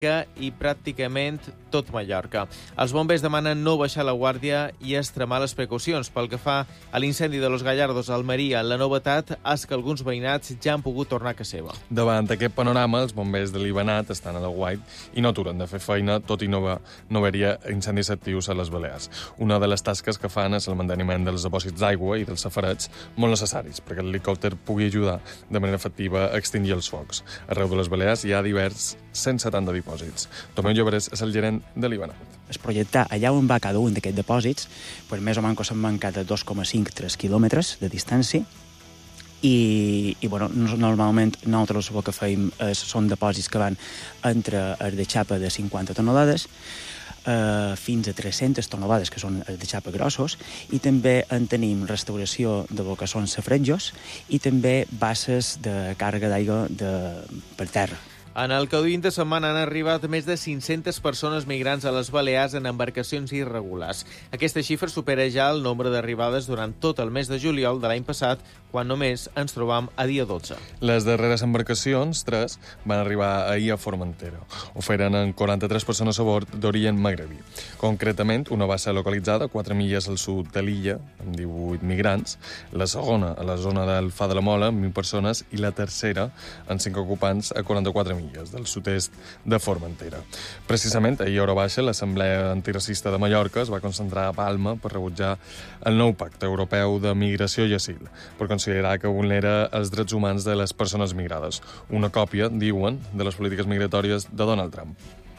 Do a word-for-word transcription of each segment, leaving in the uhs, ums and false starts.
i pràcticament tot Mallorca. Els bombers demanen no baixar la guàrdia i extremar les precaucions. Pel que fa a l'incendi de Los Gallardos a Almeria, la novetat és que alguns veïnats ja han pogut tornar a casa seva. Davant aquest panorama, els bombers de l'Ibanat estan a la guait i no aturen de fer feina, tot i no, no haver-hi incendis actius a les Balears. Una de les tasques que fan és el manteniment dels depòsits d'aigua i dels safarets molt necessaris perquè l'helicòpter pugui ajudar de manera efectiva a extingir els focs. Arreu de les Balears hi ha divers cent setanta dipòsits. Tomeu Llobres és el gerent de l'Ibanat. Es projectar allà on va cada un d'aquests dipòsits, per més o menys s'han mancat de dos coma cinc a tres quilòmetres de distància, i, i bueno, normalment nosaltres el que fem és, són dipòsits que van entre els de xapa de cinquanta tonelades eh, fins a tres-centes tonelades, que són els de xapa grossos, i també en tenim restauració de lo que són safretjos i també basses de càrrega d'aigua de, per terra. En el caudint de setmana han arribat més de cinc-centes persones migrants a les Balears en embarcacions irregulars. Aquesta xifra supera ja el nombre d'arribades durant tot el mes de juliol de l'any passat, quan només ens trobam a dia dotze. Les darreres embarcacions, tres, van arribar ahir a Formentera. Ho feren en quaranta-tres persones a bord d'origen magrebí. Concretament, una va ser localitzada a quatre milles al sud de l'illa, amb divuit migrants, la segona a la zona del Fa de la Mola, amb vint persones, i la tercera, amb cinc ocupants, a quaranta-quatre milles del sud-est de Formentera. Precisament, ahir a hora baixa, l'Assemblea Antiracista de Mallorca es va concentrar a Palma per rebutjar el nou pacte europeu de migració i asil, per considerar que vulnera els drets humans de les persones migrades. Una còpia, diuen, de les polítiques migratòries de Donald Trump.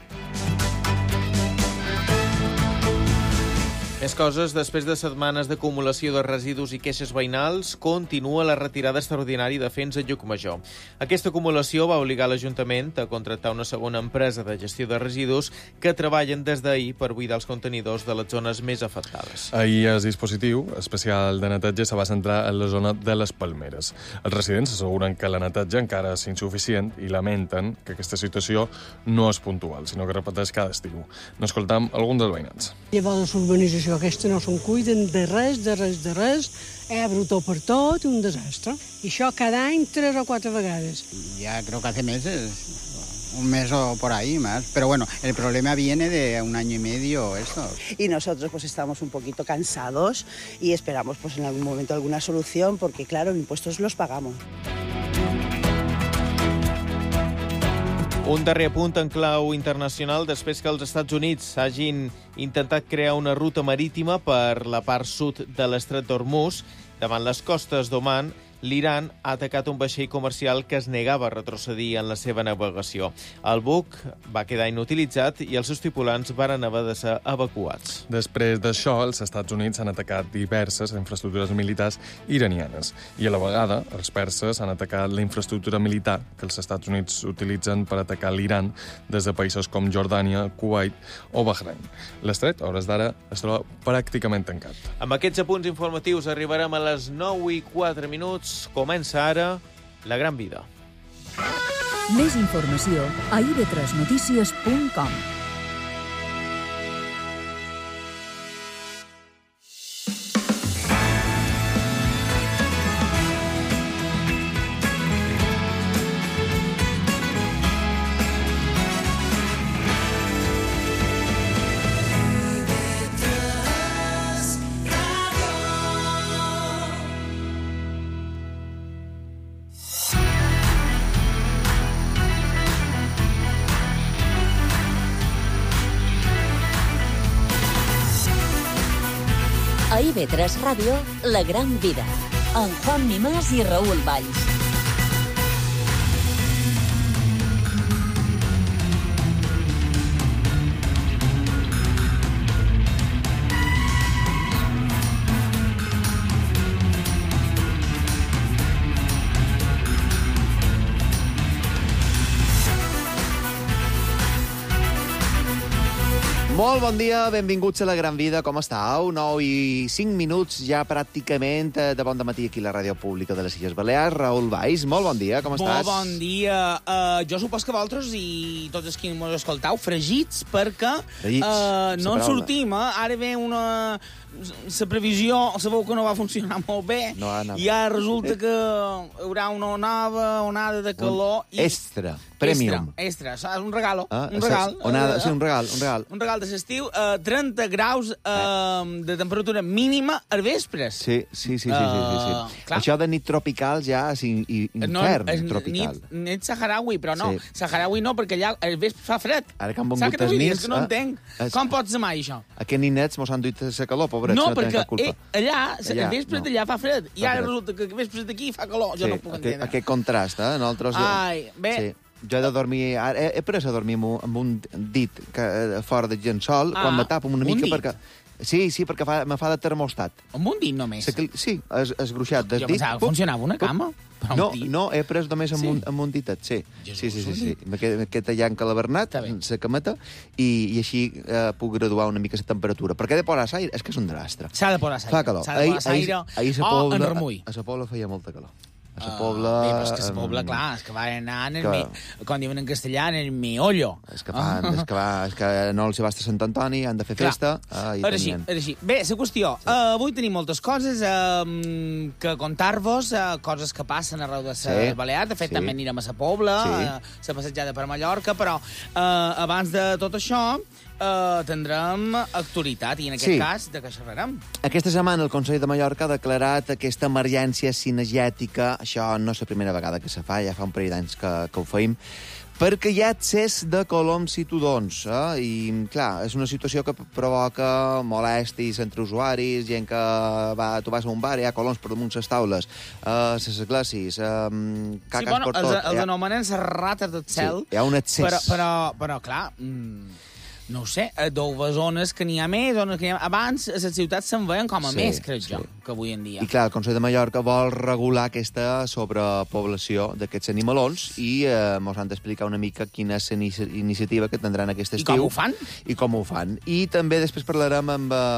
Més coses, després de setmanes d'acumulació de residus i queixes veïnals, continua la retirada extraordinària de Fens a Llucmajor. Aquesta acumulació va obligar l'Ajuntament a contractar una segona empresa de gestió de residus que treballen des d'ahir per buidar els contenidors de les zones més afectades. Ahir el dispositiu especial de netatge se va centrar en la zona de les Palmeres. Els residents asseguren que la netatge encara és insuficient i lamenten que aquesta situació no és puntual, sinó que repeteix cada estiu. N'escoltam algun dels veïnats. Llavors l'urbanització aquesta no se'n cuiden de res, de res, de res, és brutal per tot, un desastre. I això cada any tres o quatre vegades. Ya creo que hace meses, un mes o por ahí más. Pero bueno, el problema viene de un año y medio esto. Y nosotros pues estamos un poquito cansados y esperamos pues en algún momento alguna solución, porque claro, impuestos los pagamos. Un darrer punt en clau internacional després que els Estats Units hagin intentat crear una ruta marítima per la part sud de l'estret d'Hormuz davant les costes d'Oman. L'Iran ha atacat un vaixell comercial que es negava a retrocedir en la seva navegació. El buc va quedar inutilitzat i els seus tripulants varen haver de ser evacuats. Després d'això, els Estats Units han atacat diverses infraestructures militars iranianes i a la vegada els perses han atacat la infraestructura militar que els Estats Units utilitzen per atacar l'Iran des de països com Jordània, Kuwait o Bahrain. L'estret, a hores d'ara, es troba pràcticament tancat. Amb aquests apunts informatius arribarem a les nou i quatre minuts. Comença ara La Gran Vida. Més informació a i ve tres notícies punt com. A i ve tres Ràdio, La Gran Vida, amb Juan Mimàs i Raül Valls. Molt bon dia, benvinguts a La Gran Vida, com estàu? nou i cinc minuts ja pràcticament de bon dematí aquí a la ràdio pública de les Illes Balears. Raül Valls, molt bon dia, com estàs? Molt bon dia. Uh, jo supos que vosaltres i tots els que m'ho escoltau, fregits, perquè Fregits, uh, no en paraula. sortim, eh? Ara ve una... La previsió, sabeu que no va funcionar molt bé, No ha anat. i ara resulta que hi haurà una nova onada de calor. Un extra, premium. Extra, extra, un regalo. Ah, un regal. Onada, eh, sí, un regal, un regal. Un regal de l'estiu, uh, trenta graus uh, de temperatura mínima als vespres. Sí, sí, sí, sí, sí, sí, sí. Uh, clar. Això de nit tropical ja és in, i, infern és tropical. Nit, nit saharaui, però no. Sí. Saharaui no, perquè allà al vespre fa fred. Ara que han Saps vengut què t'ho els vull dir? nits... És que no eh, entenc. és- Com pots amar això? Aquests ninets mos han duit la calor, pobrets, No, no tenen perquè cap culpa. eh, allà, Allà, el vespre no. d'allà fa fred, i Fa ara fred. resulta que el vespre d'aquí fa calor. Jo Sí, no puc aquest, entendre. aquest contrast, eh? Nosaltres... Ai, bé. Sí. Jo he de dormir... Ara, he, he pres a dormir amb un, amb un dit que, eh, fora de llençol, Ah, quan me tapo una un mica dit? perquè... Sí, sí, perquè fa, me fa de termostat. Amb un dit només? Se, sí, es, esgruixat del Jo dit. pensava que pup, funcionava una pup. cama. Però No, un dit. no, he pres només amb, Sí? un, amb un ditet, sí. Jesús, Sí, sí, sí, un sí. dit. Aquest, aquest tallar encalabernat, Està bé. la cameta, i, i així eh, puc graduar una mica la temperatura. Perquè he de posar l'aire, és que és un drastre. S'ha de posar l'aire. Fa calor. S'ha de posar Ahir- l'aire. ahir- ahir a sa O Pobla- en remull. A sa Pobla feia molta calor. A sa Ah, Pobla... bé, però és que la Pobla, em, clar, és que va anar en el que- me... com diuen en castellà, en el meollo. És que, fan, és, que va, és que no els hi basta Sant Antoni, han de fer Clar. festa. Ah, i Ara sí, tenien. ara sí. Bé, la qüestió. Sí. Uh, avui tenim moltes coses uh, que contar-vos, uh, coses que passen arreu de les Sí. Balears. De fet, Sí. també anirem a la Pobla, Sí. uh, la passejada per Mallorca, però uh, abans de tot això uh, tindrem actualitat, i en aquest Sí. cas, de què xerrarem? Aquesta setmana el Consell de Mallorca ha declarat aquesta emergència cinegètica. Això no és la primera vegada que se fa, ja fa un parell d'anys que, que ho feim, perquè hi ha excés de coloms i tudons, eh? I, clar, és una situació que provoca molèsties entre usuaris, gent que va, tu vas a un bar i hi ha coloms per damunt les taules, eh, les esglésies, eh, caques Sí, bueno, per els, tot. els Hi ha- anomenen les rates del cel. Sí, hi ha un excés. Però, però, però clar, mm, no ho sé, a dues zones que n'hi ha més, zones que n'hi ha... Abans, a les ciutats se'n veien com a Sí, més, crec sí. jo, que avui en dia. I clar, el Consell de Mallorca vol regular aquesta sobrepoblació d'aquests animalons i eh, mos han d'explicar una mica quina és la inici- iniciativa que tindran aquest I estiu. com ho fan? I com ho fan. I també després parlarem amb, eh,